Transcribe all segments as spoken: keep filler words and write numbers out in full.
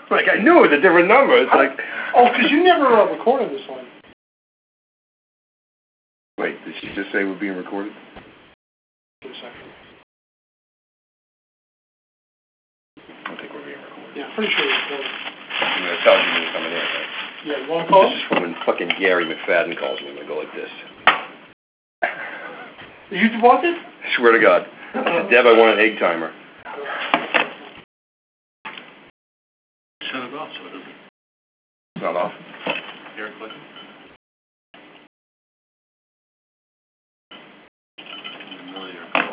Like, I knew it was a different number. It's I, like... Oh, because you never uh, recorded this one. Wait, did she just say we're being recorded? Wait a second. I don't think we're being recorded. Yeah, pretty sure it's recorded. I'm going to tell you when you're coming in, right? Yeah, you want to call? This is from when fucking Gary McFadden calls me. I'm going to go like this. You bought it? I swear to God. I said, Deb, I want an egg timer. Shut it off so it doesn't... It's not off. Hear it clicking? Familiar call.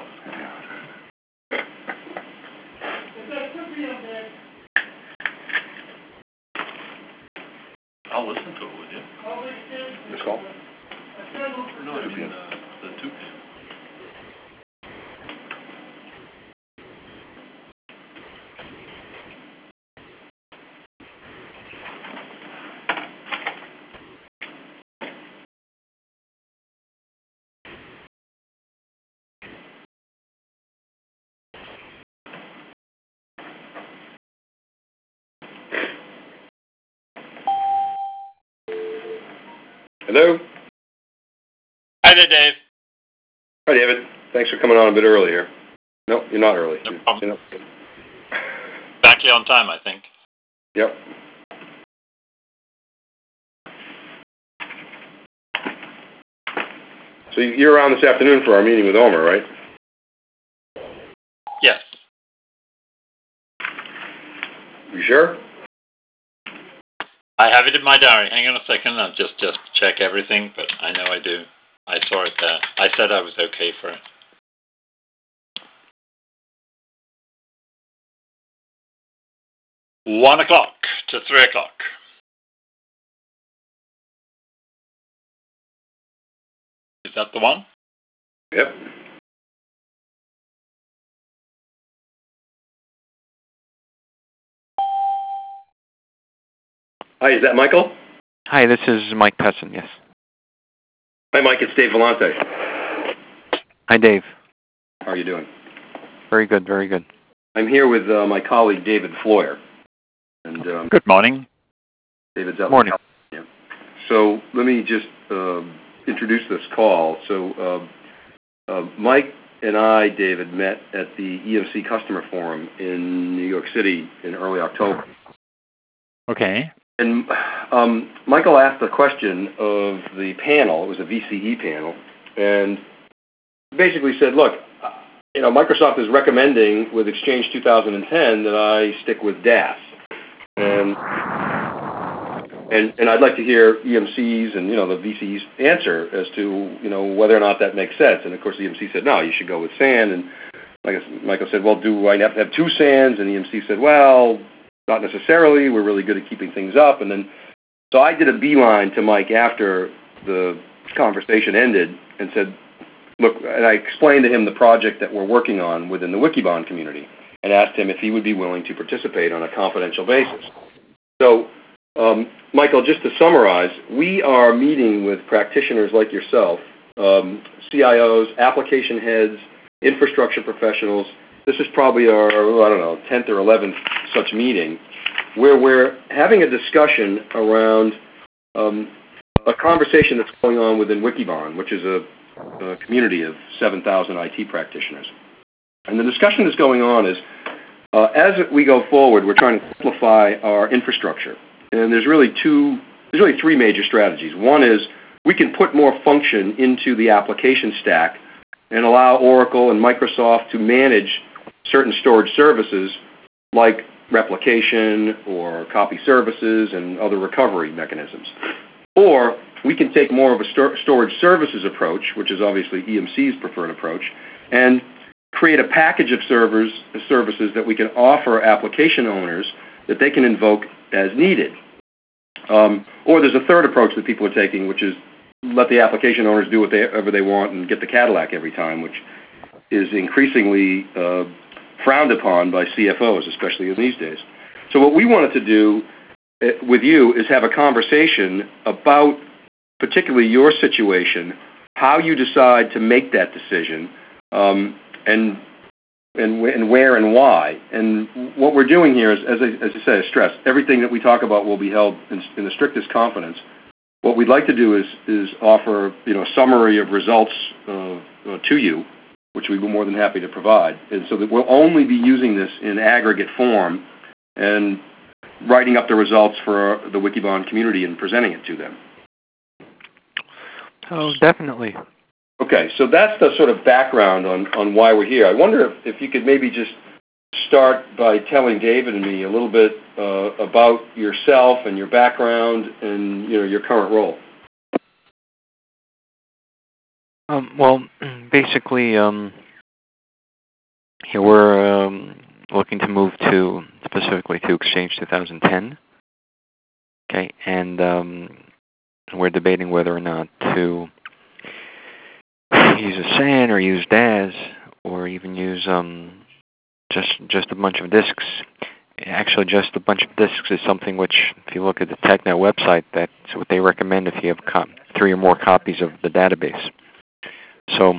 I'll listen to it with you. This call? No, I mean uh, the two pin. Hello? Hi there, Dave. Hi, David. Thanks for coming on a bit early here. No, you're not early. No You're, problem. you're not. Exactly on time, I think. Yep. So you're around this afternoon for our meeting with Omer, right? Yes. You sure? I have it in my diary. Hang on a second. I'll just, just check everything, but I know I do. I saw it there. I said I was okay for it. One o'clock to three o'clock. Is that the one? Yep. Hi, is that Michael? Hi, this is Mike Pesson, yes. Hi, Mike. It's Dave Vellante. Hi, Dave. How are you doing? Very good, very good. I'm here with uh, my colleague, David Floyer. And um, Good morning. David's up Morning. in California. So let me just uh, introduce this call. So uh, uh, Mike and I, David, met at the E M C Customer Forum in New York City in early October. Okay. And um, Michael asked a question of the panel. It was a V C E panel, and basically said, "Look, you know, Microsoft is recommending with Exchange two thousand ten that I stick with D A S, and and and I'd like to hear E M C's and you know the V C E's answer as to you know whether or not that makes sense." And of course, E M C said, "No, you should go with S A N." And like Michael said, "Well, do I have to have two S A Ns?" And E M C said, "Well, not necessarily. We're really good at keeping things up." And then, so I did a beeline to Mike after the conversation ended and said, look, and I explained to him the project that we're working on within the Wikibon community and asked him if he would be willing to participate on a confidential basis. So, um, Michael, just to summarize, we are meeting with practitioners like yourself, um, C I Os, application heads, infrastructure professionals. This is probably our, I don't know, tenth or eleventh such meeting, where we're having a discussion around um, a conversation that's going on within Wikibon, which is a, a community of seven thousand I T practitioners. And the discussion that's going on is, uh, as we go forward, we're trying to simplify our infrastructure. And there's really two, there's really three major strategies. One is we can put more function into the application stack and allow Oracle and Microsoft to manage certain storage services like replication or copy services and other recovery mechanisms. Or we can take more of a sto storage services approach, which is obviously E M C's preferred approach, and create a package of servers, services that we can offer application owners that they can invoke as needed. Um, or there's a third approach that people are taking, which is let the application owners do whatever they want and get the Cadillac every time, which is increasingly uh, frowned upon by C F Os, especially in these days. So what we wanted to do uh, with you is have a conversation about particularly your situation, how you decide to make that decision, um, and and, wh- and where and why. And what we're doing here is, as I, as I say, I stress, everything that we talk about will be held in, in the strictest confidence. What we'd like to do is, is offer, you know, a summary of results uh, uh, to you, which we'd be more than happy to provide. And so that we'll only be using this in aggregate form and writing up the results for the Wikibon community and presenting it to them. Oh, definitely. Okay, so that's the sort of background on, on why we're here. I wonder if, if you could maybe just start by telling David and me a little bit uh, about yourself and your background and, you know, your current role. Um, well, basically, um, yeah, we're um, looking to move to, specifically to Exchange twenty ten. Okay, and um, we're debating whether or not to use a S A N or use D A S or even use um, just just a bunch of disks. Actually, just a bunch of disks is something which, if you look at the TechNet website, that's what they recommend if you have co- three or more copies of the database. So,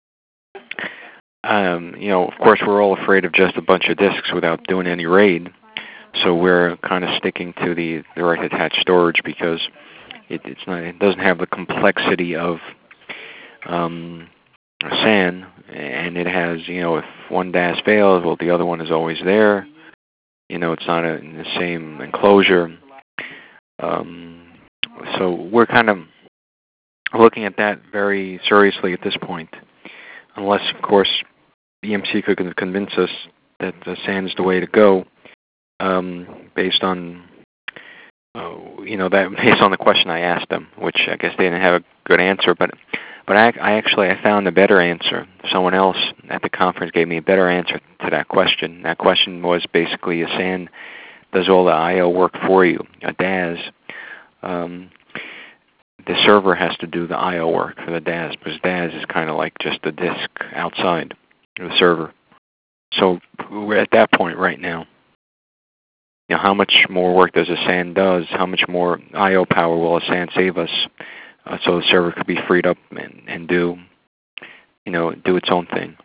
um, you know, of course, we're all afraid of just a bunch of disks without doing any RAID. So we're kind of sticking to the direct attached storage because it, it's not, it doesn't have the complexity of um, a S A N, and it has, you know, if one D A S fails, well, the other one is always there. You know, it's not a, in the same enclosure. Um, so we're kind of looking at that very seriously at this point, unless, of course, E M C could convince us that the S A N is the way to go, um, based on, uh, you know, that based on the question I asked them, which I guess they didn't have a good answer, but but I, I actually I found a better answer. Someone else at the conference gave me a better answer to that question. That question was basically a S A N does all the I O work for you. A D A S, um, the server has to do the I O work for the D A S, because D A S is kind of like just a disk outside the server. So we're at that point right now. You know, how much more work does a S A N does? How much more I O power will a S A N save us, uh, so the server could be freed up and, and do, you know, do its own thing?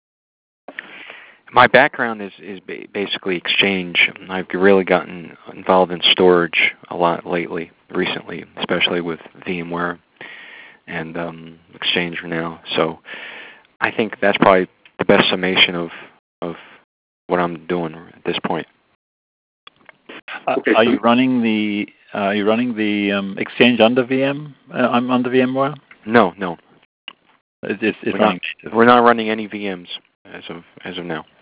My background is is basically Exchange. I've really gotten involved in storage a lot lately, recently, especially with VMware and um, Exchange now. So I think that's probably the best summation of of what I'm doing at this point. Uh, Okay, are so- you running the uh, Are you running the um, Exchange under V M? Uh, I'm under VMware. No, no, It's, it's, it's we're running. not, we're not running any V Ms as of as of now.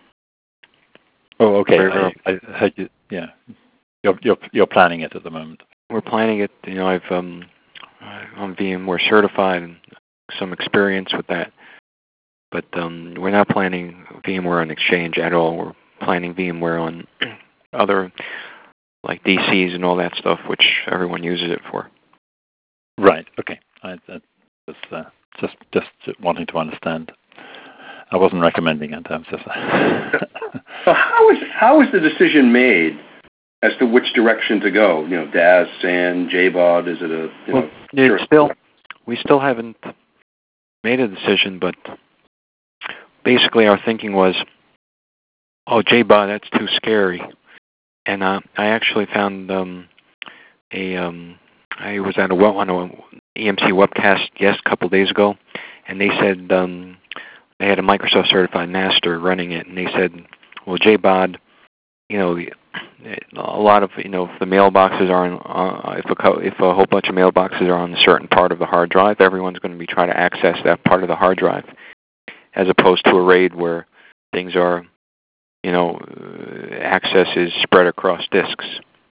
Oh, okay. We're, I, I heard you. Yeah, you're you're you're planning it at the moment. we're planning it. You know, I've um, I'm VMware certified and some experience with that, but um, we're not planning VMware on Exchange at all. We're planning VMware on other, like D Cs and all that stuff, which everyone uses it for. Right. Okay. I, I was uh, just just wanting to understand. I wasn't recommending it. I was just. So how is how is the decision made as to which direction to go? You know, D A S, S A N, J B O D. Is it a you Well, know? it's sure. still, we still haven't made a decision, but basically our thinking was, oh, J B O D, that's too scary. And uh, I actually found um, a, um, I was at a well on a E M C webcast yes a couple days ago, and they said um, they had a Microsoft certified master running it, and they said, well, J B O D, you know, a lot of, you know, if the mailboxes are on, uh, if a co- if a whole bunch of mailboxes are on a certain part of the hard drive, everyone's going to be trying to access that part of the hard drive, as opposed to a RAID where things are, you know, uh, access is spread across disks.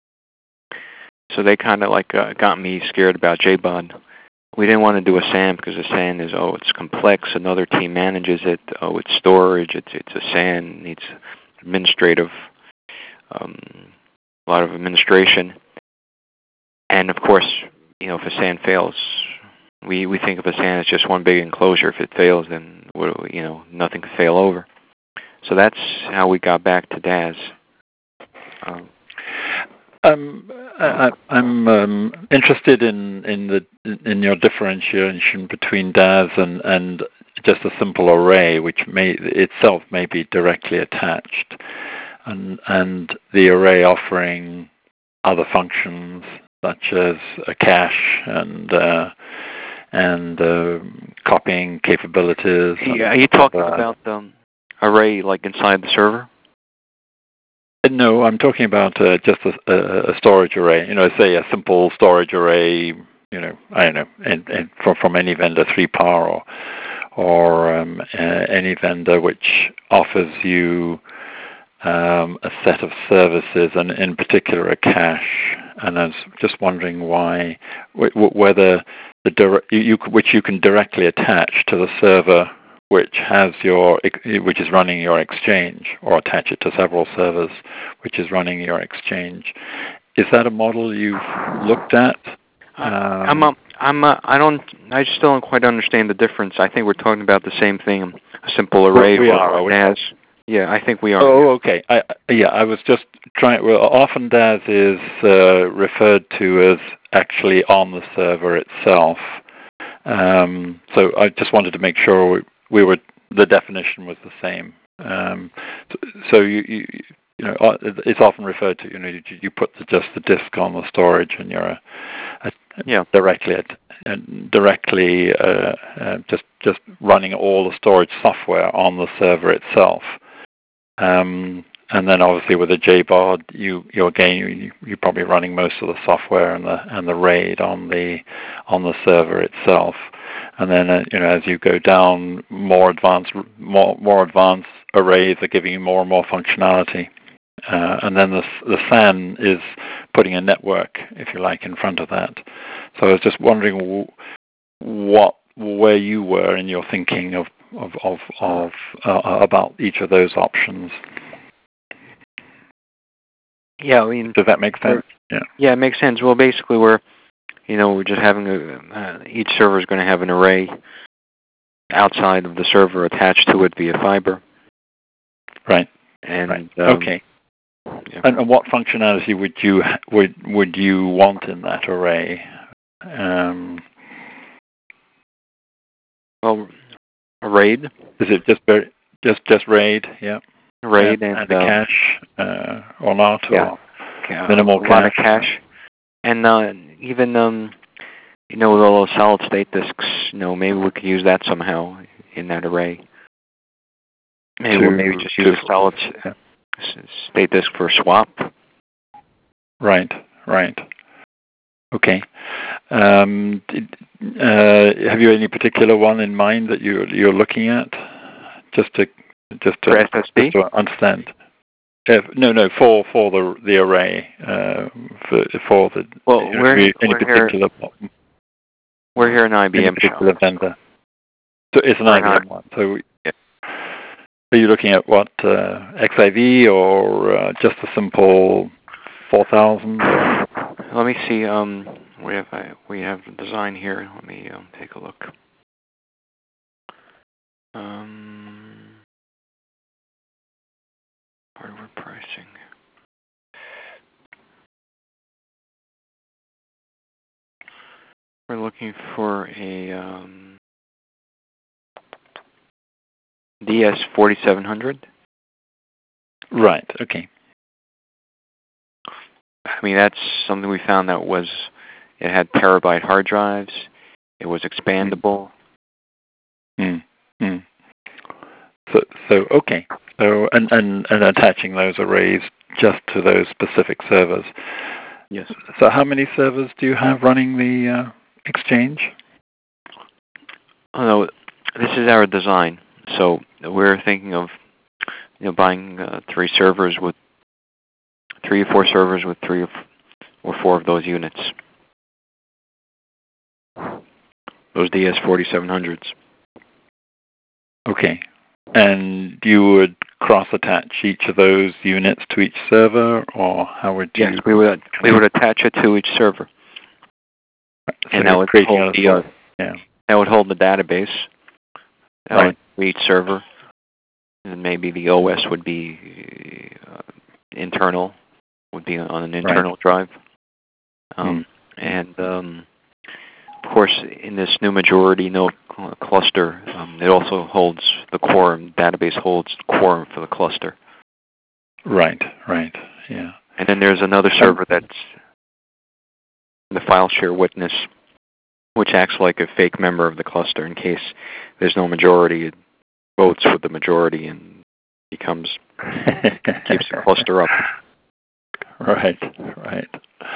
So they kind of like uh, got me scared about J B O D. We didn't want to do a S A N because a S A N is, oh, it's complex. Another team manages it. Oh, it's storage. It's it's a S A N. It needs administrative, um, a lot of administration. And of course, you know, if a S A N fails, we we think of a S A N as just one big enclosure. If it fails, then you know, nothing can fail over. So that's how we got back to D A S. Um, Um, I, I'm um, interested in in the in your differentiation between D A S and and just a simple array, which may itself may be directly attached, and and the array offering other functions such as a cache and uh, and uh, copying capabilities. Yeah, are you talking uh, about the um, array like inside the server? No, I'm talking about uh, just a, a storage array. You know, say a simple storage array. You know, I don't know, and, and from from any vendor, three par or or um, uh, any vendor which offers you um, a set of services, and in particular a cache. And I was just wondering why, w- whether the direct, you, you, which you can directly attach to the server which has your, which is running your exchange, or attach it to several servers which is running your exchange. Is that a model you've looked at? Um, I'm, uh, I'm, uh, I don't, I still don't quite understand the difference. I think we're talking about the same thing, a simple array. We are. We N A S. Yeah, I think we are. Oh, okay. I, yeah, I was just trying. Well, often D A S is uh, referred to as actually on the server itself. Um, so I just wanted to make sure we, we were, the definition was the same. Um, so, so you, you, you know, it's often referred to. You know, you, you put the, just the disk on the storage, and you're a, a, yeah. directly at, uh, directly uh, uh, just just running all the storage software on the server itself. Um, and then obviously with a J B O D, you you again you, you're probably running most of the software and the and the RAID on the on the server itself. And then uh, you know, as you go down, more advanced more more advanced arrays are giving you more and more functionality. Uh, and then the the S A N is putting a network, if you like, in front of that. So I was just wondering w- what where you were in your thinking of of of, of uh, about each of those options. Yeah, I mean, does that make sense? Yeah. Yeah, it makes sense. Well, basically, we're you know we're just having a uh, each server is going to have an array outside of the server attached to it via fiber. Right. And right. Um, okay. Yeah. And, and what functionality would you would would you want in that array? Um, well, a RAID. Is it just very, just just RAID? Yeah. RAID and, and, and a um, cache uh, or not? Yeah. Or yeah. minimal a cache. lot of cache. And uh, even um, you know, with all those solid state disks, you know, maybe we could use that somehow in that array. Maybe to, we'll maybe just use a solid yeah. state disk for swap. Right, right. Okay. Um, did, uh, have you any particular one in mind that you're you're looking at? Just to just to, for S S D? just to understand. Uh, no, no, for for the the array. Uh, for for the well, we're, any we're particular. Here, we're here in I B M any particular shop. vendor. So it's an we're I B M not, one. So. Yeah. Are you looking at what, uh, X I V or uh, just a simple four thousand? Let me see. Um, we have uh, we have the design here. Let me um, take a look. Um, hardware pricing. We're looking for a um, D S forty-seven hundred. Right. Okay. I mean, that's something we found that was, it had terabyte hard drives. It was expandable. Mm. Mm. So, so okay. So, and, and, and attaching those arrays just to those specific servers. Yes. So, how many servers do you have running the uh, Exchange? Oh no, this is our design. So we're thinking of, you know, buying uh, three servers with three or four servers with three or, f- or four of those units. Those D S forty-seven hundreds. Okay. And you would cross-attach each of those units to each server, or how would you? Yes, we would we would attach it to each server, so and that would hold the uh, yeah. that would hold the database. That right. would be each server, and maybe the O S would be uh, internal, would be on an internal right. drive. Um, mm. And um, of course, in this new majority, no cl- cluster. Um, it also holds the quorum. Database holds quorum for the cluster. Right, right, yeah. And then there's another server that's the file share witness, which acts like a fake member of the cluster in case there's no majority. It votes with the majority and becomes keeps the cluster up. Right, right.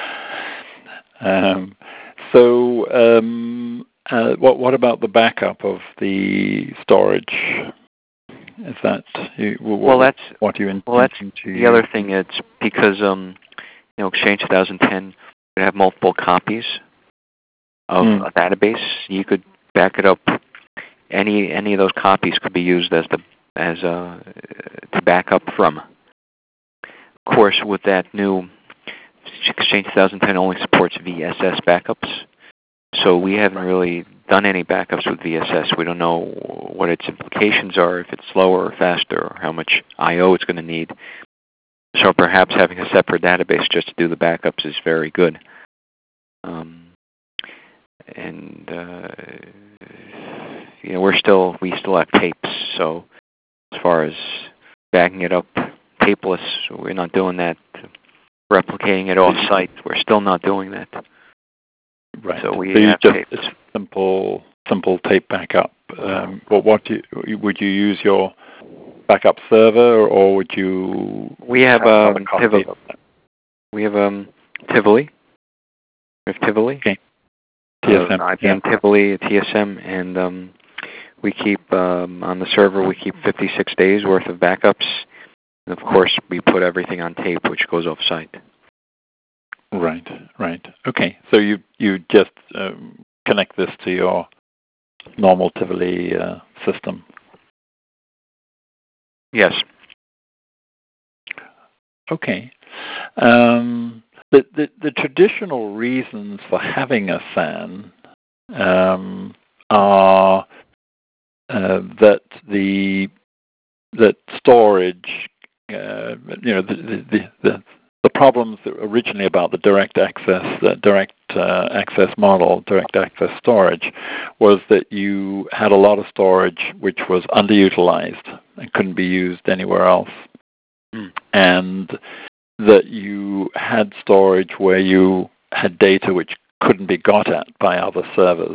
Um, so, um, uh, what what about the backup of the storage? Is that you, what, well? That's what you intend well. That's to the other thing. It's because um, you know, Exchange twenty ten would have multiple copies of mm. a database. You could back it up. Any any of those copies could be used as the as a to back up from. Of course, with that new Exchange twenty ten only supports V S S backups, so we haven't really done any backups with V S S. We don't know what its implications are, if it's slower or faster, or how much I O it's going to need. So perhaps having a separate database just to do the backups is very good. Um, and uh, you know, we're still we still have tapes, so as far as backing it up tapeless, we're not doing that. Replicating it off site, we're still not doing that. Right. So we so have just tapes. simple simple tape backup. Um, but what do you, would you use your backup server, or would you? We have, have um, Tivoli. We have um, Tivoli. We have Tivoli. Okay. T S M. Uh, I B M yeah. Tivoli, T S M, and um, we keep um, on the server. We keep fifty-six days worth of backups. And of course, we put everything on tape, which goes off site. Right, right. Okay, so you you just um, connect this to your normal Tivoli uh, system. Yes. Okay. Um, the, the the traditional reasons for having a S A N um, are uh, that the that storage. Uh, you know, the, the, the, the problems originally about the direct access, the direct uh, access model, direct access storage, was that you had a lot of storage which was underutilized and couldn't be used anywhere else. Mm. And that you had storage where you had data which couldn't be got at by other servers.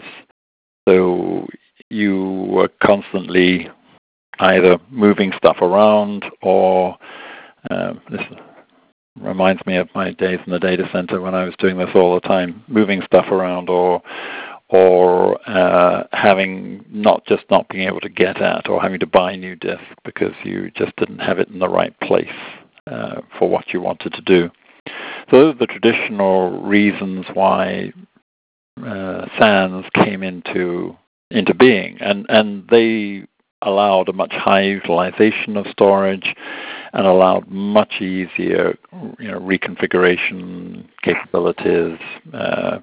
So you were constantly either moving stuff around or um, this reminds me of my days in the data center when I was doing this all the time, moving stuff around or or uh, having not just not being able to get at or having to buy new disk because you just didn't have it in the right place uh, for what you wanted to do. So those are the traditional reasons why uh, S A Ns came into into being, and, and they allowed a much higher utilization of storage and allowed much easier, you know, reconfiguration capabilities. Uh,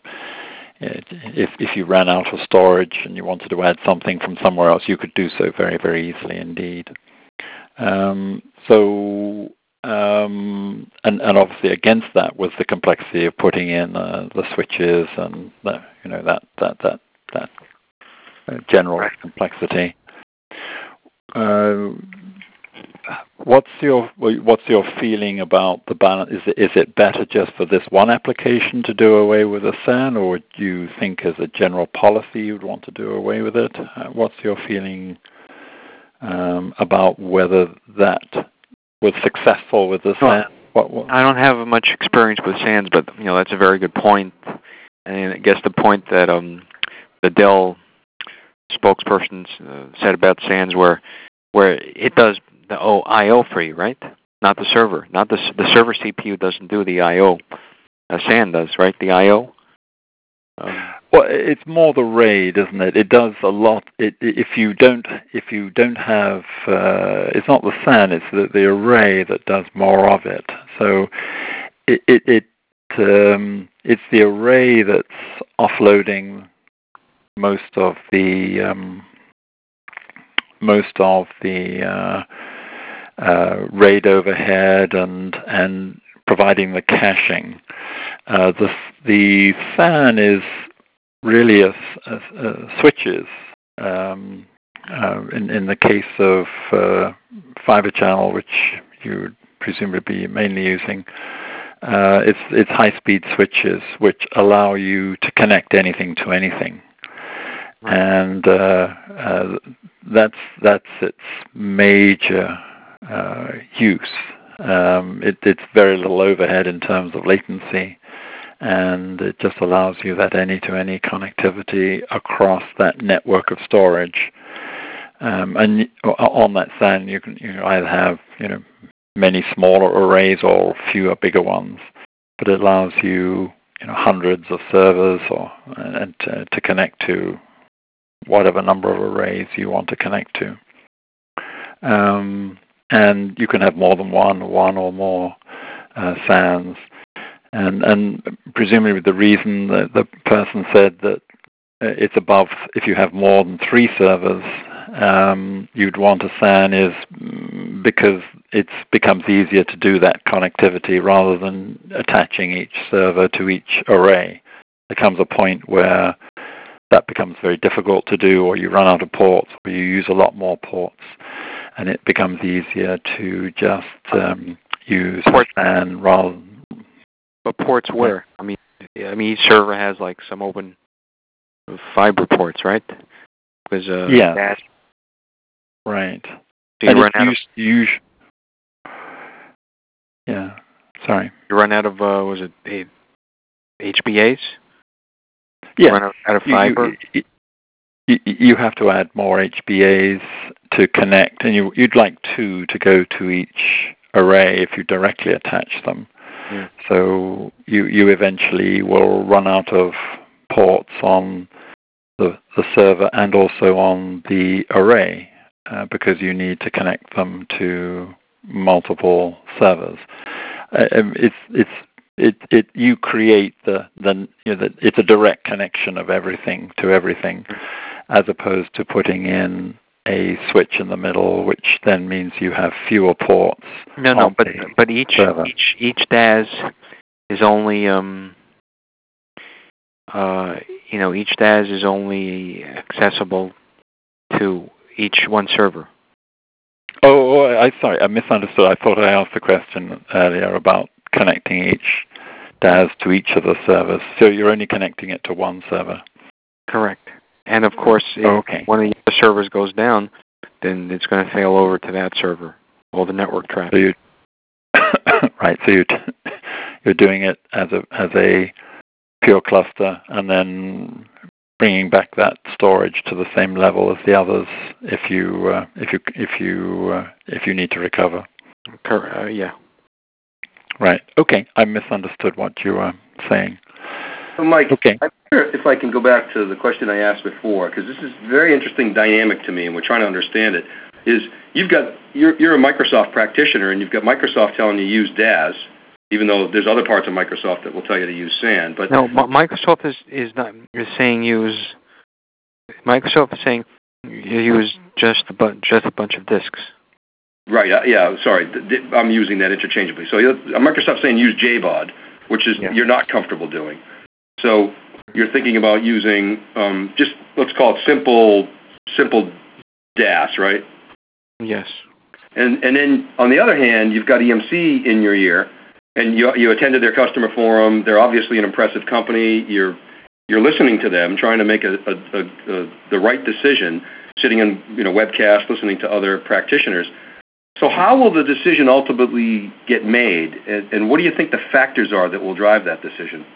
if if you ran out of storage and you wanted to add something from somewhere else, you could do so very, very easily indeed. Um, so, um, and, and obviously against that was the complexity of putting in uh, the switches and the, you know that that that that uh, general right. complexity. Uh, what's your what's your feeling about the balance? Is it is it better just for this one application to do away with a S A N, or do you think as a general policy you'd want to do away with it? Uh, what's your feeling um, about whether that was successful with the S A N? Well, what, what? I don't have much experience with S A Ns, but you know that's a very good point. And I guess the point that um, the Dell spokesperson uh, said about S A Ns, where where it does the oh, I O for you, right? Not the server. Not the the server C P U doesn't do the I O. A S A N does, right? The I O. Um, well, it's more the RAID, isn't it? It does a lot. It, if you don't, if you don't have, uh, it's not the S A N. It's the, the array that does more of it. So it it, it um, it's the array that's offloading most of the um, most of the uh, uh, RAID overhead and and providing the caching. Uh, the the S A N is really a, a, a switches um, uh, in, in the case of uh, Fibre Channel, which you would presumably be mainly using, uh, it's, it's high-speed switches which allow you to connect anything to anything. Right. And uh, uh, that's, that's its major uh, use. Um, it, it's very little overhead in terms of latency, and it just allows you that any-to-any connectivity across that network of storage. Um, and on that S A N, you can you know, either have you know many smaller arrays or fewer bigger ones, but it allows you you know hundreds of servers or and to, to connect to whatever number of arrays you want to connect to. Um, and you can have more than one, one or more uh, S A Ns. And, and presumably the reason that the person said that it's above, if you have more than three servers, um, you'd want a S A N is because it becomes easier to do that connectivity rather than attaching each server to each array. There comes a point where that becomes very difficult to do, or you run out of ports, or you use a lot more ports, and it becomes easier to just um, use a S A N rather than... But ports where? I mean, I mean, each server has like some open fiber ports, right? Because uh, yeah, that, right. So you and run out used, of, use, yeah, sorry. You run out of uh, was it H B As? Yeah, run out, out of fiber. You, you, you have to add more H B As to connect, and you, you'd like two to go to each array if you directly attach them. Yeah. So you you eventually will run out of ports on the, the server and also on the array uh, because you need to connect them to multiple servers. Uh, it's it's it it you create the the, you know, the it's a direct connection of everything to everything, as opposed to putting in a switch in the middle, which then means you have fewer ports. No, no, but but each server. each each D A S is only um uh you know each D A S is only accessible to each one server. Oh, oh I sorry, I misunderstood. I thought I asked the question earlier about connecting each D A S to each of the servers. So you're only connecting it to one server. Correct. And of course, if okay. one of the servers goes down, then it's going to fail over to that server, all the network traffic. So you, right. So you you're doing it as a as a pure cluster, and then bringing back that storage to the same level as the others if you uh, if you if you uh, if you need to recover. Uh, yeah. Right. Okay. I misunderstood what you were saying. So, Mike, okay. I wonder if I can go back to the question I asked before, because this is a very interesting dynamic to me, and we're trying to understand it, is you've got, you're, you're a Microsoft practitioner, and you've got Microsoft telling you to use D A S, even though there's other parts of Microsoft that will tell you to use S A N. But no, Microsoft is, is not is saying use, Microsoft is saying you use just a, bu- just a bunch of disks. Right, uh, yeah, sorry, I'm using that interchangeably. So Microsoft's saying use J B O D, which is yeah. you're not comfortable doing. So you're thinking about using um, just, let's call it simple simple D A S, right? Yes. And and then on the other hand, you've got E M C in your ear, and you you attended their customer forum. They're obviously an impressive company. You're you're listening to them, trying to make a, a, a, a the right decision, sitting in you know webcast, listening to other practitioners. So how will the decision ultimately get made, and, and what do you think the factors are that will drive that decision?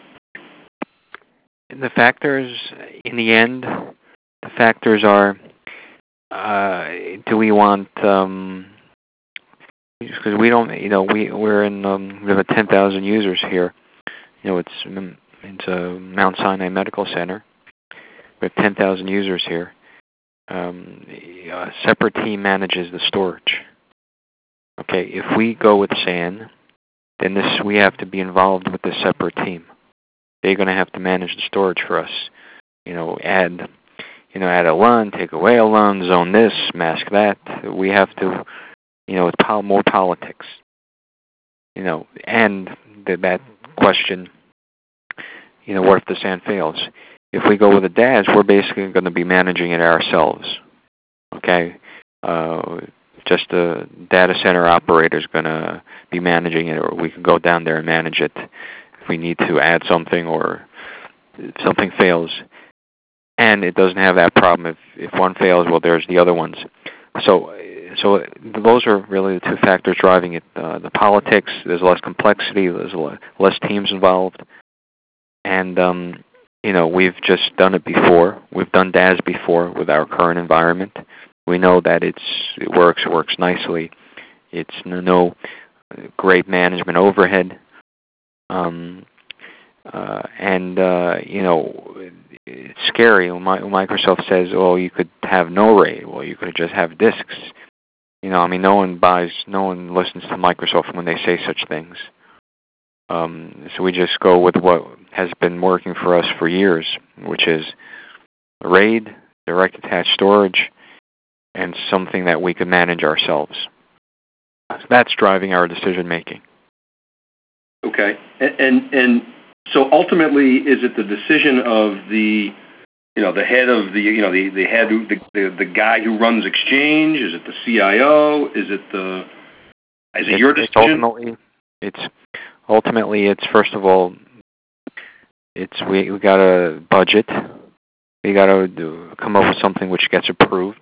The factors, in the end, the factors are, uh, do we want, um, because we don't, you know, we, we're in, um, we have ten thousand users here. You know, it's, it's a Mount Sinai Medical Center. We have ten thousand users here. Um, a separate team manages the storage. Okay, if we go with S A N, then this, we have to be involved with the separate team. They're going to have to manage the storage for us. You know, add, you know, add a L U N, take away a L U N, zone this, mask that. We have to, you know, it's pol- more politics. You know, and the, that question, you know, what if the S A N fails? if we go with a D A S, we're basically going to be managing it ourselves. Okay? Uh, just the data center operator is going to be managing it, or we can go down there and manage it if we need to add something or if something fails. And it doesn't have that problem. If if one fails, well, there's the other ones. So, so those are really the two factors driving it. Uh, the politics, there's less complexity, there's less teams involved. And, um, you know, we've just done it before. We've done D A S before with our current environment. We know that it's it works, it works nicely. It's no great management overhead. Um, uh, and, uh, you know, it's scary when Microsoft says, oh, you could have no RAID. Well, you could just have disks. You know, I mean, no one buys, no one listens to Microsoft when they say such things. Um, so we just go with what has been working for us for years, which is RAID, direct attached storage, and something that we can manage ourselves. So that's driving our decision making. Okay, and, and and so ultimately, is it the decision of the, you know, the head of the, you know, the the head, who, the, the the guy who runs Exchange? Is it the C I O? Is it the, is it it's, your decision? It's ultimately, it's ultimately, it's first of all, it's we we got to budget. We got to come up with something which gets approved.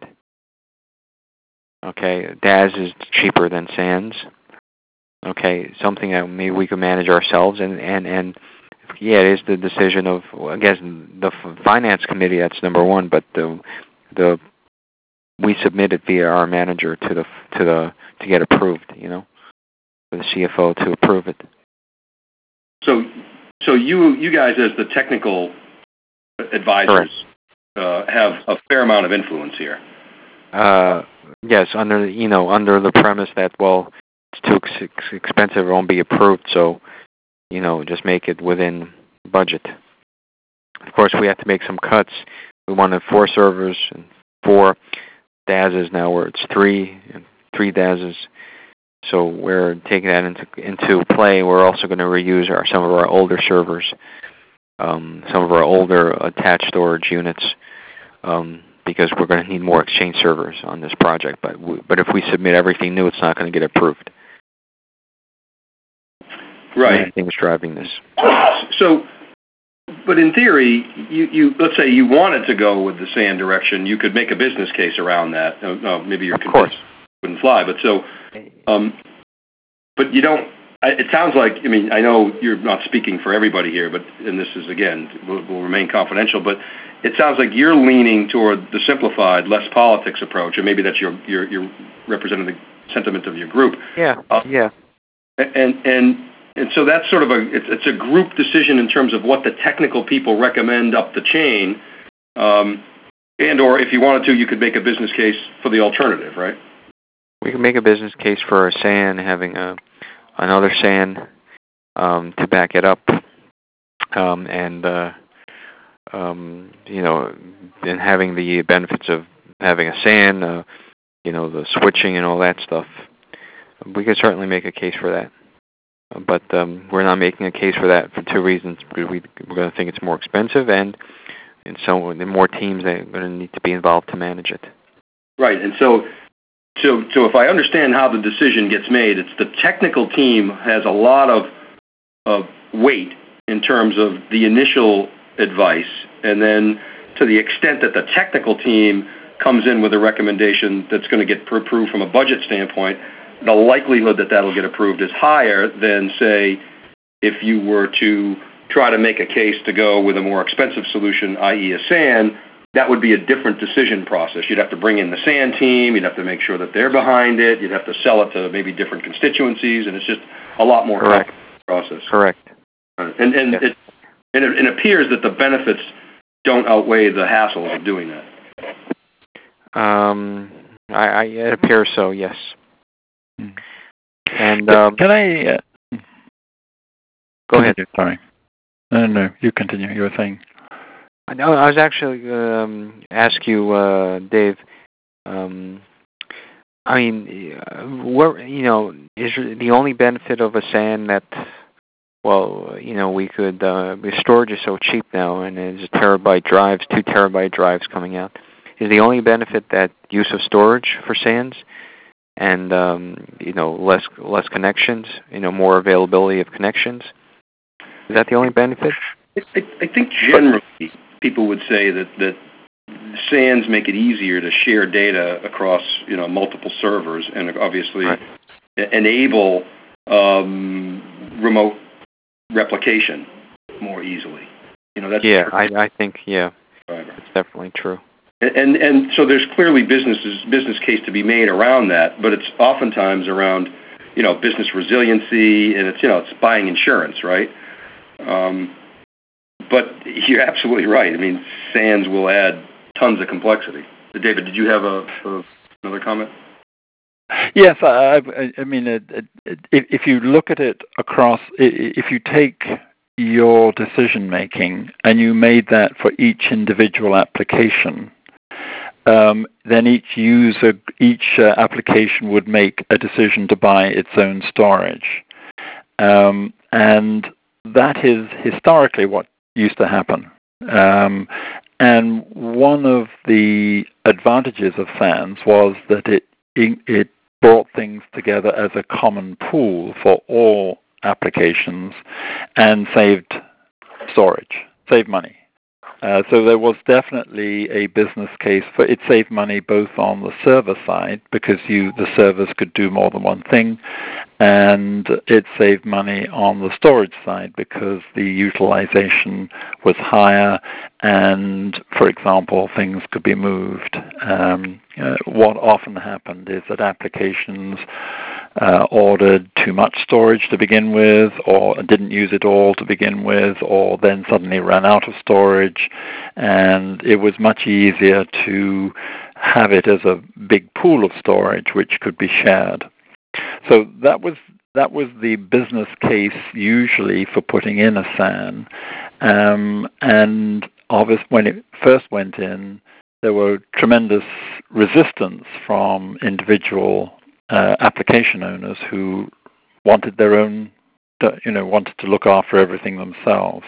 Okay, D A S is cheaper than SANS. Okay, something that maybe we can manage ourselves, and, and, and yeah, it is the decision of, I guess, the finance committee. That's number one, but the the we submit it via our manager to the to the to get approved. You know, for the C F O to approve it. So, so you you guys as the technical advisors uh, have a fair amount of influence here. Uh, yes, under you know under the premise that, well, it's too ex- expensive, it won't be approved, so, you know, just make it within budget. Of course, we have to make some cuts. We wanted four servers and four D A Ss now, where it's three and three D A Ss. So we're taking that into into play. We're also going to reuse our some of our older servers, um, some of our older attached storage units, um, because we're going to need more Exchange servers on this project. But we, but if we submit everything new, it's not going to get approved. Right. Things driving this. So, but in theory, you, you let's say you wanted to go with the SAN direction, you could make a business case around that. No, no maybe you're convinced it wouldn't fly, but so, um, but you don't. It sounds like, I mean, I know you're not speaking for everybody here, but and this is again will, will remain confidential. But it sounds like you're leaning toward the simplified, less politics approach, and maybe that's your your you're representing the sentiment of your group. Yeah. Uh, yeah. And and. And so that's sort of a, it's, it's a group decision in terms of what the technical people recommend up the chain, um, and or if you wanted to, you could make a business case for the alternative, right? We can make a business case for a SAN, having a, another SAN um, to back it up, um, and, uh, um, you know, and having the benefits of having a SAN, uh, you know, the switching and all that stuff. We could certainly make a case for that. But um, we're not making a case for that for two reasons. Because we, we're going to think it's more expensive, and and so the more teams that are going to need to be involved to manage it. Right, and so so so if I understand how the decision gets made, it's the technical team has a lot of of weight in terms of the initial advice, and then to the extent that the technical team comes in with a recommendation that's going to get approved from a budget standpoint, the likelihood that that'll get approved is higher than, say, if you were to try to make a case to go with a more expensive solution, that is a SAN. That would be a different decision process. You'd have to bring in the SAN team. You'd have to make sure that they're behind it. You'd have to sell it to maybe different constituencies, and it's just a lot more Correct. complicated process. Correct. And and, yes. it, and it, it appears that the benefits don't outweigh the hassles of doing that. Um, I, I it appears so. Yes. And um, can I uh, go ahead? Sorry, no, no, you continue. You were saying. No, I was actually um, ask you, uh, Dave. Um, I mean, uh, what you know is the only benefit of a SAN that, well, you know, we could, uh, the storage is so cheap now, and there's terabyte drives, two terabyte drives coming out. Is the only benefit that use of storage for SANs and, um, you know, less less connections, you know, more availability of connections? Is that the only benefit? I, I think generally people would say that, that SANs make it easier to share data across, you know, multiple servers and obviously right. enable um, remote replication more easily. You know, that's yeah, I, I think, yeah, driver. That's definitely true. And, and and so there's clearly businesses business case to be made around that, but it's oftentimes around, you know, business resiliency, and it's, you know, it's buying insurance, right? Um, but you're absolutely right. I mean, SANs will add tons of complexity. David, did you have a, a another comment? Yes, I, I, I mean, it, it, if you look at it across, if you take your decision making and you made that for each individual application, um, then each user, each uh, application would make a decision to buy its own storage, um, and that is historically what used to happen. Um, and one of the advantages of SANs was that it it brought things together as a common pool for all applications and saved storage, saved money. Uh, so there was definitely a business case for it. Saved money both on the server side because you the servers could do more than one thing, and it saved money on the storage side because the utilization was higher, and, for example, things could be moved. Um, uh, what often happened is that applications uh, ordered too much storage to begin with, or didn't use it all to begin with, or then suddenly ran out of storage, and it was much easier to have it as a big pool of storage which could be shared. So that was that was the business case usually for putting in a SAN, um, and obviously when it first went in, there were tremendous resistance from individual uh, application owners who wanted their own, you know, wanted to look after everything themselves.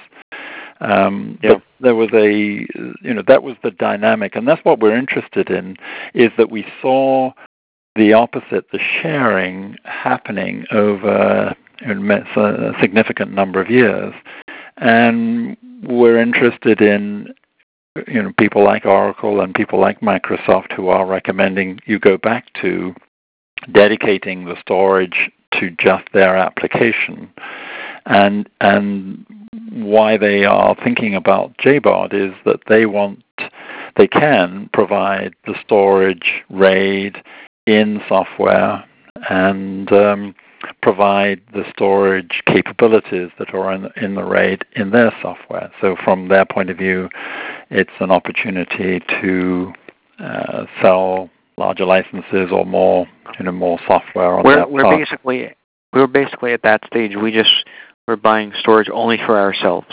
Um, yeah. But there was a, you know, that was the dynamic, and that's what we're interested in, is that we saw the opposite, the sharing happening over a significant number of years, and we're interested in, you know, people like Oracle and people like Microsoft who are recommending you go back to dedicating the storage to just their application. And and why they are thinking about J BOD is that they want, they can provide the storage RAID in software and um, provide the storage capabilities that are in, in the RAID in their software. So from their point of view, it's an opportunity to uh, sell larger licenses or more, you know, more software on we're, that we're part. basically we're basically at that stage. We just we're buying storage only for ourselves.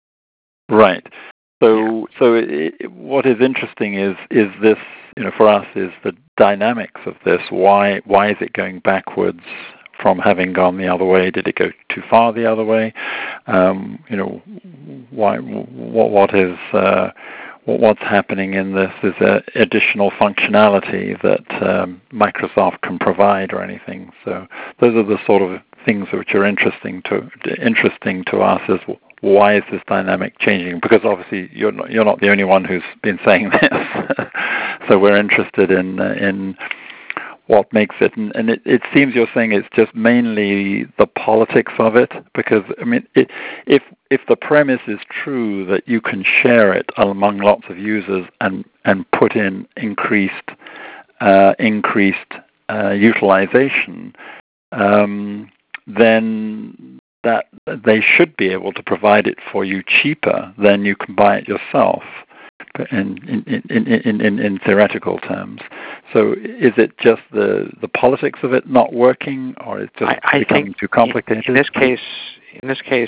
Right. So so it, what is interesting is is this, you know, for us is the dynamics of this. Why why is it going backwards from having gone the other way? Did it go too far the other way? Um, you know, why what what is uh, what's happening in this is a additional functionality that um, Microsoft can provide or anything. So those are the sort of things which are interesting to interesting to us. Is why is this dynamic changing? Because obviously you're not, you're not the only one who's been saying this. So we're interested in uh, in what makes it, and, and it, it seems you're saying it's just mainly the politics of it. Because I mean, it, if if the premise is true that you can share it among lots of users and and put in increased uh, increased uh, utilization, um, then that they should be able to provide it for you cheaper than you can buy it yourself, in in, in, in, in, in theoretical terms. So is it just the, the politics of it not working, or is it just I, I becoming think too complicated? In this case, in this case,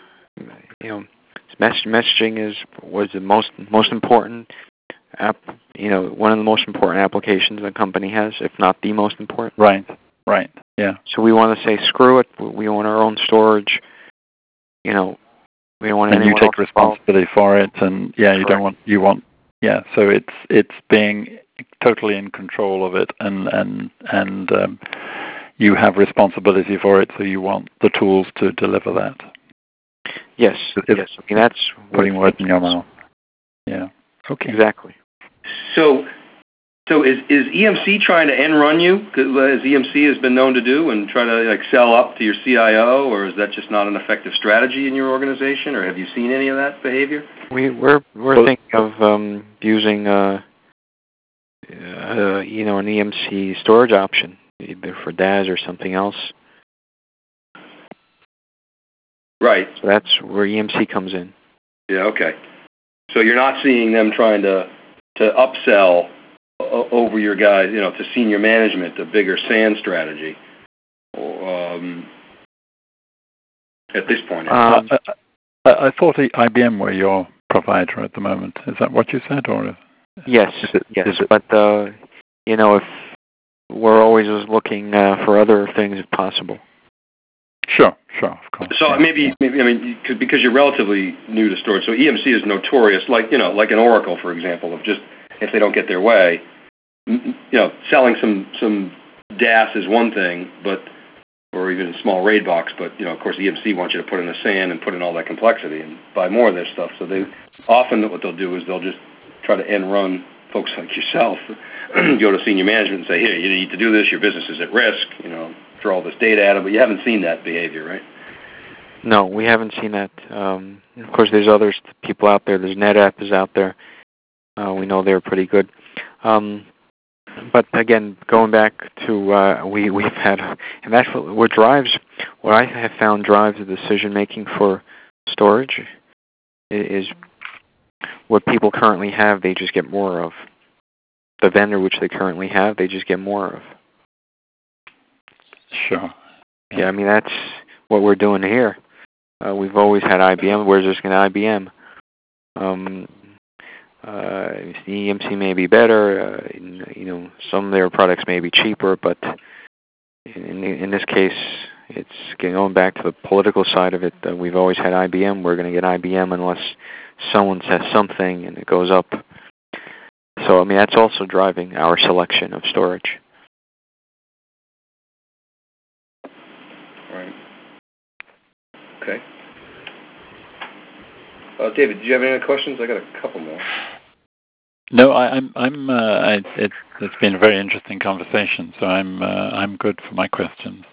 you know, mess- messaging is was the most most important app. You know, one of the most important applications a company has, if not the most important. Right. Right. Yeah. So we want to say, screw it. We want our own storage. you know, we don't want and you anyone take else involved. responsibility for it, and yeah, you Correct. don't want you want yeah. So it's it's being totally in control of it, and and and um, you have responsibility for it, so you want the tools to deliver that. Yes, It's yes. I mean, that's putting words in your mouth. Yeah. Okay. Exactly. So, so is is E M C trying to end run you, as E M C has been known to do, and try to like sell up to your C I O, or is that just not an effective strategy in your organization, or have you seen any of that behavior? We we're we're Well, thinking of um, using uh, uh, you know, an E M C storage option, either for D A S or something else. Right. So that's where E M C comes in. Yeah. Okay. So you're not seeing them trying to to upsell o- over your guys, you know, to senior management, a bigger S A N strategy, um, at this point. Um, I, I, I thought I B M were your provider at the moment. Is that what you said, or? Yes, is it, yes. is it, but uh, you know, if we're always looking uh, for other things if possible. Sure, sure, of course. So yeah. maybe, maybe I mean, cause, because you're relatively new to storage, so E M C is notorious, like you know, like an Oracle, for example, of just if they don't get their way, you know, selling some some D A S is one thing, but or even a small RAID box, but you know, of course, E M C wants you to put in the S A N and put in all that complexity and buy more of their stuff. So they often what they'll do is they'll just try to end run folks like yourself, go to senior management and say, here, you need to do this. Your business is at risk. You know, throw all this data at them, but you haven't seen that behavior, right? No, we haven't seen that. Um, of course, there's other people out there. There's NetApp is out there. Uh, we know they're pretty good. Um, but again, going back to uh, we we've had, and that's what, what drives. What I have found drives the decision making for storage is what people currently have. They just get more of the vendor which they currently have. They just get more of. Sure. Yeah, yeah I mean that's what we're doing here. Uh, we've always had I B M. We're just going to I B M. Um, uh, E M C may be better. Uh, in, you know, some of their products may be cheaper, but in, in this case, it's going back to the political side of it. Uh, we've always had I B M. We're going to get I B M unless someone says something and it goes up. So, I mean, that's also driving our selection of storage. Right. Okay. Uh, David, do you have any other questions? I got a couple more. No, I, I'm. I'm. Uh, I, it's. It's been a very interesting conversation. So I'm. Uh, I'm good for my questions.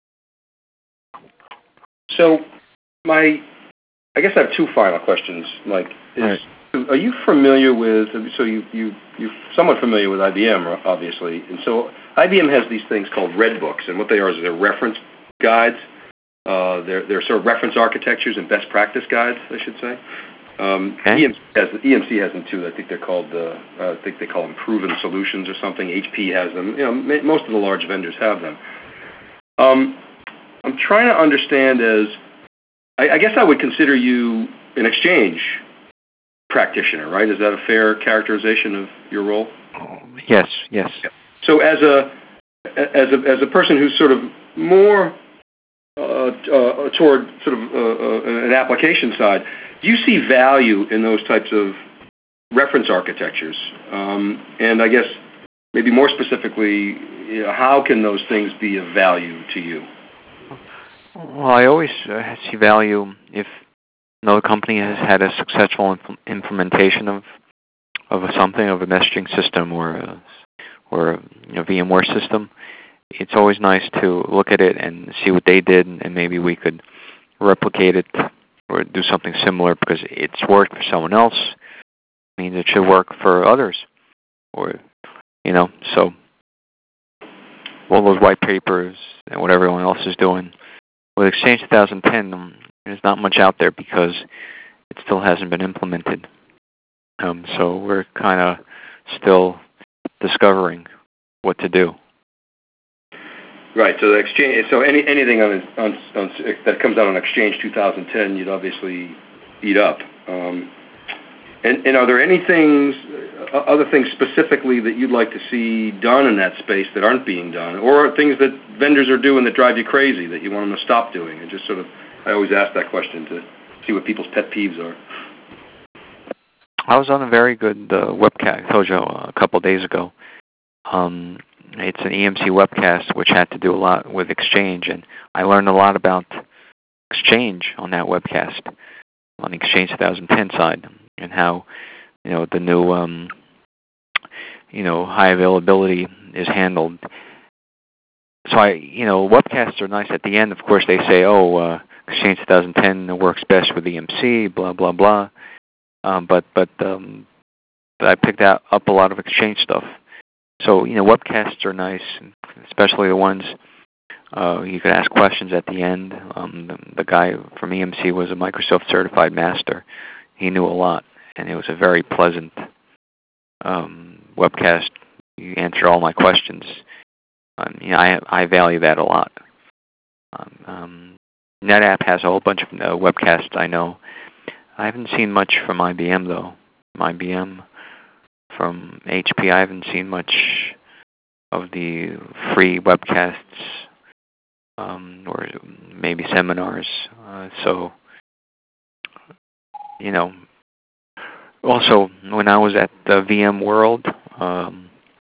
So, my. I guess I have two final questions. Mike, is, right. Are you familiar with? So you you you're somewhat familiar with I B M, obviously, and so I B M has these things called Red Books, and what they are is they're reference guides. Uh, they're they're sort of reference architectures and best practice guides, I should say. Um, okay. E M C has E M C has them too. I think they're called uh, I think they call them proven solutions or something. H P has them. You know, ma- most of the large vendors have them. Um, I'm trying to understand as I, I guess I would consider you an Exchange practitioner, right? Is that a fair characterization of your role? Yes. Yes. So as a as a as a person who's sort of more Uh, uh, toward sort of uh, uh, an application side, do you see value in those types of reference architectures? Um, and I guess maybe more specifically, you know, how can those things be of value to you? Well, I always uh, see value if another company has had a successful imp- implementation of of a something, of a messaging system or a, or a, you know, VMware system. It's always nice to look at it and see what they did, and maybe we could replicate it or do something similar because it's worked for someone else. It means it should work for others, or you know. So all those white papers and what everyone else is doing with Exchange twenty ten, um, there's not much out there because it still hasn't been implemented. Um, so we're kind of still discovering what to do. Right. So the exchange. So any anything on, on, on that comes out on Exchange twenty ten, you'd obviously eat up. Um, and, and are there any things, uh, other things specifically that you'd like to see done in that space that aren't being done, or things that vendors are doing that drive you crazy that you want them to stop doing, and just sort of I always ask that question to see what people's pet peeves are. I was on a very good uh, webcast, I told you a couple of days ago. Um, it's an E M C webcast which had to do a lot with Exchange, and I learned a lot about Exchange on that webcast, on the Exchange twenty ten side, and how, you know, the new, um, you know, high availability is handled. So I, you know, webcasts are nice. At the end, of course, they say, oh, uh, Exchange twenty ten works best with E M C, blah, blah, blah. Um, but but um, but I picked out, up a lot of Exchange stuff. So, you know, webcasts are nice, especially the ones uh, you could ask questions at the end. Um, the, the guy from E M C was a Microsoft Certified Master. He knew a lot, and it was a very pleasant um, webcast. You answered all my questions. Um, you know, I I value that a lot. Um, um, NetApp has a whole bunch of uh, webcasts I know. I haven't seen much from I B M, though. From I B M, from H P, I haven't seen much of the free webcasts, um, or maybe seminars. Uh, so, you know, also, when I was at the VMworld um,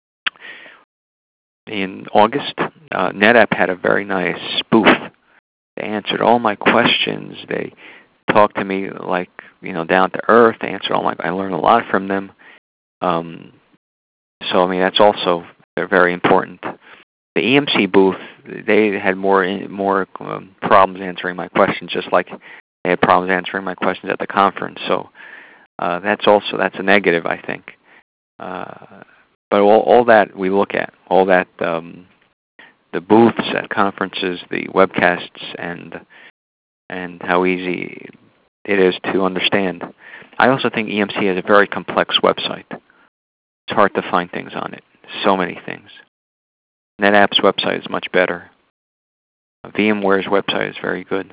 in August, uh, NetApp had a very nice booth. They answered all my questions. They talked to me like, you know, down to earth. They answered all my, I learned a lot from them. Um, so, I mean, that's also very important. The E M C booth, they had more more um, problems answering my questions, just like they had problems answering my questions at the conference. So uh, that's also, that's a negative, I think. Uh, but all, all that we look at, all that, um, the booths at conferences, the webcasts, and and how easy it is to understand. I also think E M C is a very complex website. It's hard to find things on it. So many things. NetApp's website is much better. VMware's website is very good.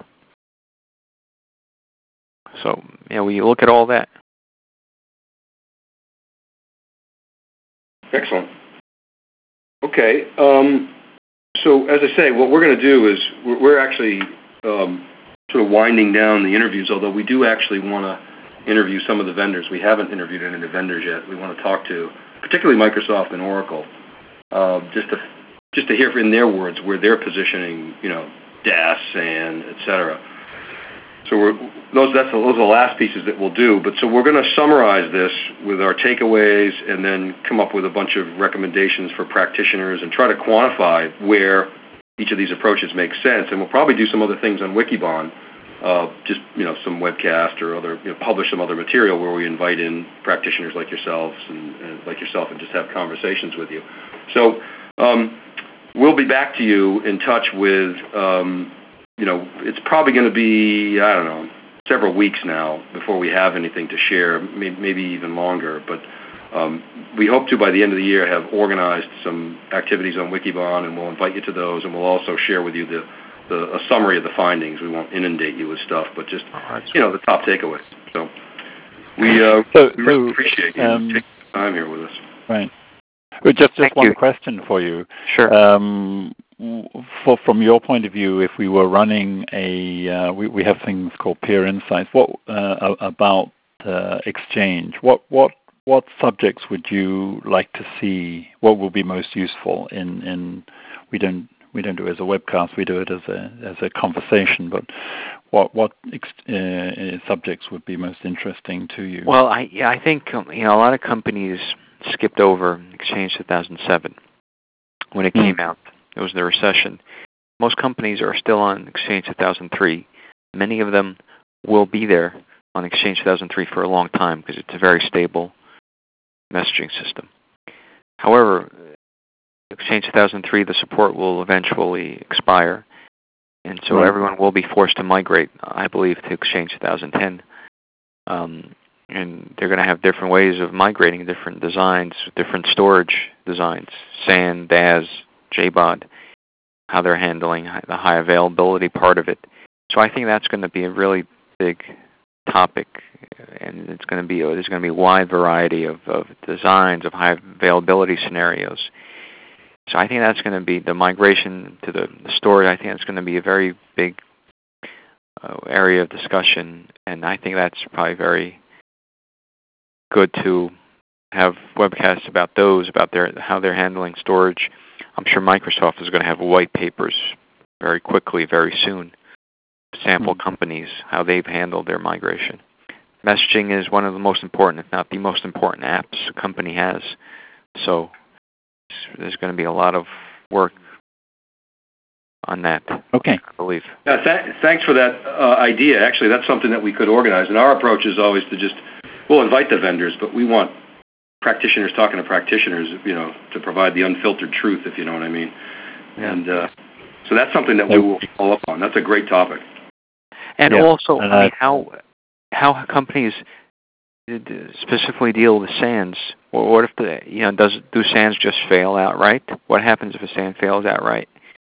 So, you know, we look at all that. Excellent. Okay. Um, so, as I say, what we're going to do is we're, we're actually um, sort of winding down the interviews, although we do actually want to interview some of the vendors. We haven't interviewed any of the vendors yet. We want to talk to, particularly Microsoft and Oracle, uh, just to just to hear in their words where they're positioning, you know, D A S and et cetera. So we're, those that's those are the last pieces that we'll do. But so we're going to summarize this with our takeaways and then come up with a bunch of recommendations for practitioners and try to quantify where each of these approaches make sense. And we'll probably do some other things on Wikibon, uh, just you know some webcast or other you know, publish some other material where we invite in practitioners like yourselves and, and like yourself and just have conversations with you. So um, we'll be back to you in touch with. Um, You know, it's probably going to be, I don't know, several weeks now before we have anything to share, maybe even longer. But um, we hope to, by the end of the year, have organized some activities on Wikibon, and we'll invite you to those, and we'll also share with you the, the a summary of the findings. We won't inundate you with stuff, but just, you know, the top takeaways. So we, uh, so, we really so, appreciate you um, taking time here with us. Right. Well, just just Thank one you. question for you. Sure. Um, for, from your point of view, if we were running a, uh, we, we have things called peer insights. What uh, about uh, Exchange? What what what subjects would you like to see? What will be most useful in, in we don't we don't do it as a webcast. We do it as a as a conversation. But what what uh, subjects would be most interesting to you? Well, I yeah, I think um, you know a lot of companies skipped over Exchange two thousand seven when it came mm. out. It was the recession. Most companies are still on Exchange two thousand three. Many of them will be there on Exchange two thousand three for a long time because it's a very stable messaging system. However, Exchange two thousand three, the support will eventually expire, and so right. everyone will be forced to migrate, I believe, to Exchange two thousand ten. Um, and they're going to have different ways of migrating, different designs, different storage designs, S A N, D A S, J BOD, how they're handling the high availability part of it. So I think that's going to be a really big topic, and it's going to be there's going to be a wide variety of, of designs of high availability scenarios. So I think that's going to be the migration to the, the storage. I think that's going to be a very big uh, area of discussion, and I think that's probably very good to have webcasts about those, about their how they're handling storage. I'm sure Microsoft is going to have white papers very quickly, very soon. Sample mm-hmm. companies, how they've handled their migration. Messaging is one of the most important, if not the most important apps a company has. So there's going to be a lot of work on that. Okay. I believe. Yeah, th- thanks for that uh, idea. Actually, that's something that we could organize. And our approach is always to just, we'll invite the vendors, but we want practitioners talking to practitioners, you know, to provide the unfiltered truth, if you know what I mean. Yeah. And uh, so that's something that we will follow up on. That's a great topic. And yeah. also, and I mean, how how companies specifically deal with SANs. What if the you know does do SANs just fail outright? What happens if a SAN fails outright?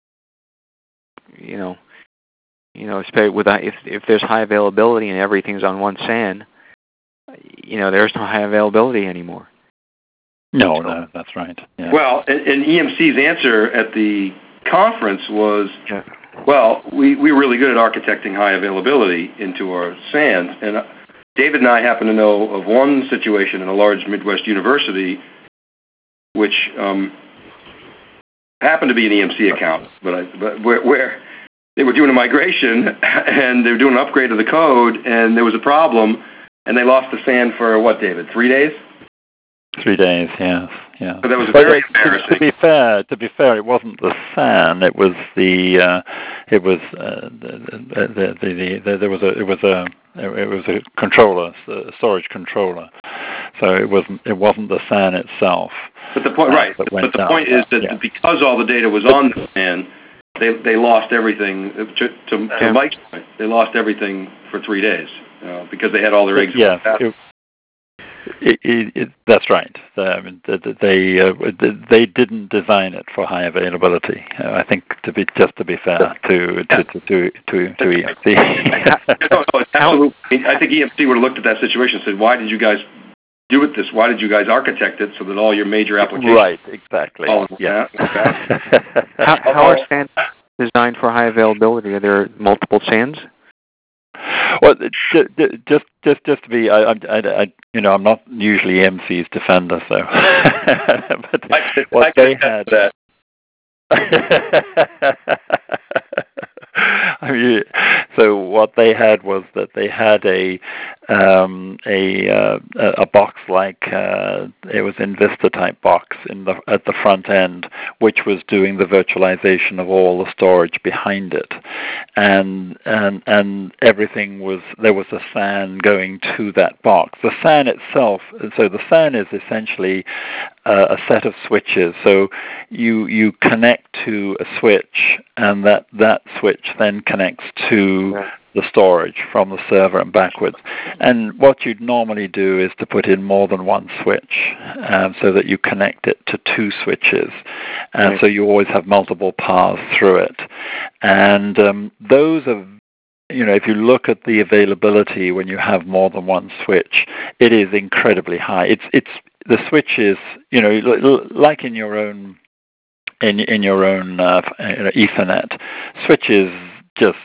You know, you know, with if if there's high availability and everything's on one SAN, you know, there's no high availability anymore. No, so, no, that's right. Yeah. Well, and, and E M C's answer at the conference was, yeah. well, we we're really good at architecting high availability into our SANs, and David and I happen to know of one situation in a large Midwest university, which um, happened to be an E M C account, but, I, but where, where they were doing a migration and they were doing an upgrade of the code, and there was a problem, and they lost the SAN for what, David? Three days? Three days, yes, yeah. So that was but very to, embarrassing. To be fair, to be fair, it wasn't the SAN. It was the, uh, it was uh, the, the, the, the, the there was a, it was a, it was a controller, a storage controller. So it wasn't, it wasn't the SAN itself. But the point, uh, right? But the down. point is that yeah. because all the data was on the SAN, they they lost everything. To, to, to Mike's point, they lost everything for three days uh, because they had all their eggs. Yeah. It, It, it, it, that's right. Um, they uh, they didn't design it for high availability. Uh, I think to be just to be fair to to to to, to, to E M C. no, no, absolutely. I think E M C would have looked at that situation and said, "Why did you guys do it this? Why did you guys architect it so that all your major applications?" Right. Exactly. Oh, yeah. how, how are SANs designed for high availability? Are there multiple SANs? Well, just just just just to be, I, I, I you know, I'm not usually M C's defender, so. but I, what I they had. That. I mean, so what they had was that they had a um, a uh, a box like uh, it was in Vista type box in the at the front end, which was doing the virtualization of all the storage behind it, and and and everything was there was a SAN going to that box. The SAN itself, so the SAN is essentially uh, a set of switches. So you you connect to a switch, and that that switch then connects to yeah. the storage from the server and backwards. And what you'd normally do is to put in more than one switch um, so that you connect it to two switches. And right. so you always have multiple paths through it. And um, those are, you know, if you look at the availability when you have more than one switch, it is incredibly high. It's, it's, the switch is, you know, like in your own in in your own uh, Ethernet, switches just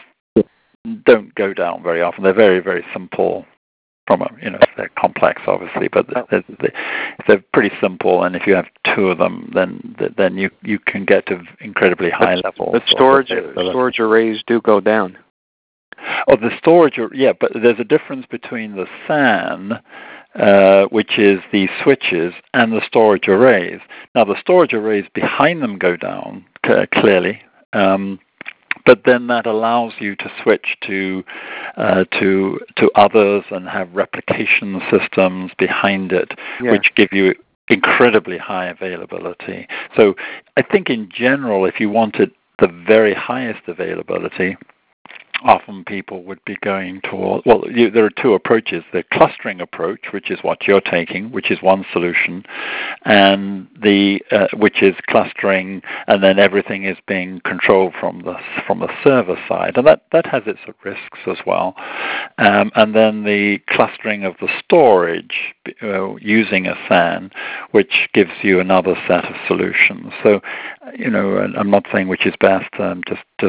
don't go down very often. They're very, very simple from a, you know, they're complex obviously, but they're, they're pretty simple, and if you have two of them, then then you, you can get to incredibly high but, levels. But storage, storage arrays do go down. Oh, the storage, yeah, but there's a difference between the SAN, Uh, which is the switches, and the storage arrays. Now, the storage arrays behind them go down, c- clearly, um, but then that allows you to switch to uh, to to others and have replication systems behind it, yeah. which give you incredibly high availability. So I think in general, if you wanted the very highest availability, often people would be going toward, well, you, there are two approaches. The clustering approach, which is what you're taking, which is one solution, and the uh, which is clustering, and then everything is being controlled from the from the server side, and that, that has its risks as well. Um, and then the clustering of the storage uh, using a SAN, which gives you another set of solutions. So, you know, I'm not saying which is best. Um, just just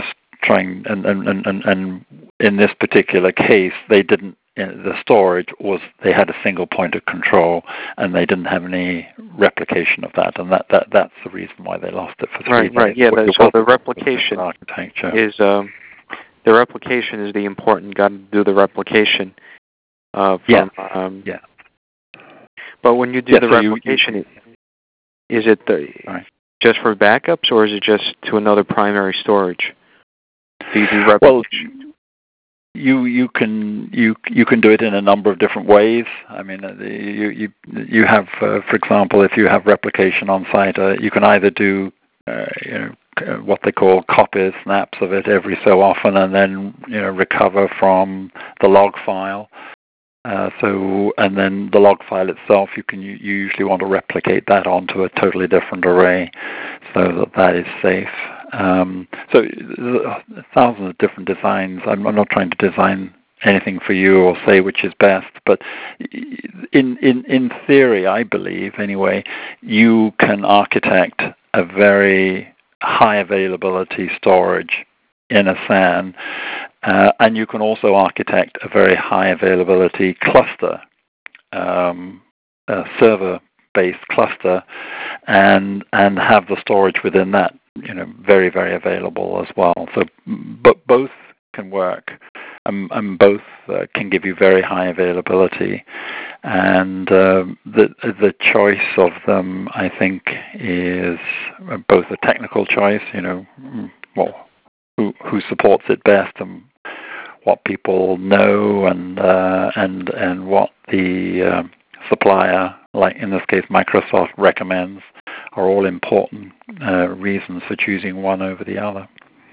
trying, and, and, and, and in this particular case, they didn't, you know, the storage was, they had a single point of control, and they didn't have any replication of that, and that, that that's the reason why they lost it for three Right, days. right, yeah, that, so the replication architecture. is, um, the replication is the important, got to do the replication. Uh, from, yeah. Um, yeah. But when you do yeah, the so replication, you, you, is it the, right. just for backups, or is it just to another primary storage? Do you do replication? Well, you you can you you can do it in a number of different ways. I mean, uh, you you you have, uh, for example, if you have replication on site, uh, you can either do uh, you know what they call copies, snaps of it every so often, and then you know recover from the log file. Uh, so, and then the log file itself, you can you usually want to replicate that onto a totally different array, so that that is safe. Um, so, thousands of different designs. I'm, I'm not trying to design anything for you or say which is best, but in in in theory, I believe anyway, you can architect a very high availability storage in a S A N. Uh, and you can also architect a very high availability cluster, um, a server-based cluster, and and have the storage within that, you know, very very available as well. So, but both can work, um, and both uh, can give you very high availability. And uh, the the choice of them, I think, is both a technical choice, you know, well, who who supports it best and what people know, and uh, and and what the uh, supplier, like in this case Microsoft, recommends, are all important uh, reasons for choosing one over the other.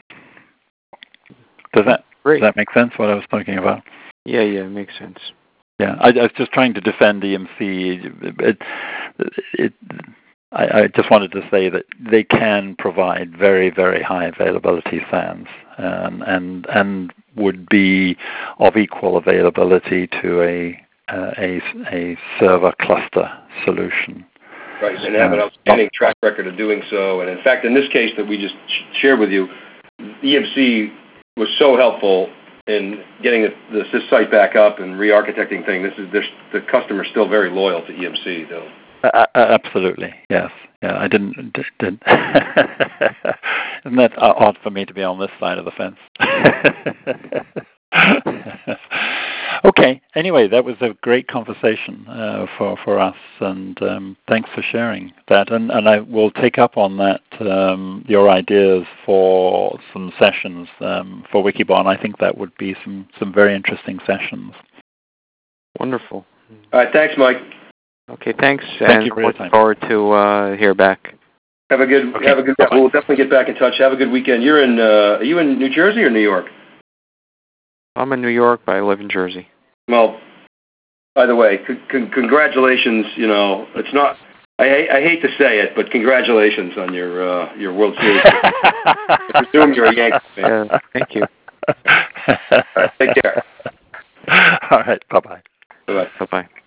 Does that Great. does that make sense? What I was talking about? Yeah, yeah, it makes sense. Yeah, I, I was just trying to defend E M C. It, it, I, I just wanted to say that they can provide very, very high availability S A Ns, and and and would be of equal availability to a uh, a a server cluster solution. Right, and have an outstanding track record of doing so. And in fact, in this case that we just sh- shared with you, E M C was so helpful in getting the, the site back up and re-architecting things. This is this, the customer's still very loyal to E M C, though. Uh, absolutely, yes. Yeah, I didn't. Did, did. Isn't that odd for me to be on this side of the fence? Okay. Anyway, that was a great conversation uh, for for us, and um, thanks for sharing that. And and I will take up on that um, your ideas for some sessions um, for Wikibon. I think that would be some some very interesting sessions. Wonderful. All right, thanks, Mike. Okay, thanks. Thank and you for your looking time. forward to uh, hear back. Have a good. Okay. Have a good. Bye-bye. We'll definitely get back in touch. Have a good weekend. You're in. Uh, are you in New Jersey or New York? I'm in New York, but I live in Jersey. Well, by the way, c- c- congratulations. You know, it's not. I, ha- I hate to say it, but congratulations on your uh, your World Series. I presume you're a Yankees fan. Yeah, thank you. All right, take care. All right. Bye bye. Bye bye. Bye bye.